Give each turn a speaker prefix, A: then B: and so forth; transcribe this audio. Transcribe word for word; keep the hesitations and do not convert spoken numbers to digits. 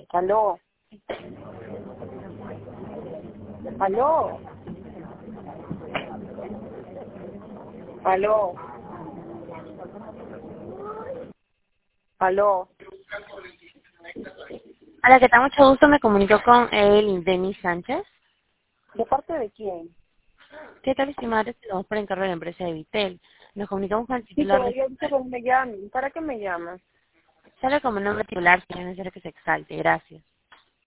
A: Aló. Aló. Aló. Aló.
B: Hola, ¿qué tal? Mucho gusto. Me comunico con el Denis Sánchez.
A: ¿De parte de quién?
B: ¿Qué tal, estimado? Estamos por encargo de la empresa de Vitel. Nos comunicamos con el
A: Sí,
B: titular
A: pero
B: de...
A: yo dicho que me llamen. ¿Para qué me llamas?
B: Sale como nombre titular, si no es necesario que se exalte. Gracias.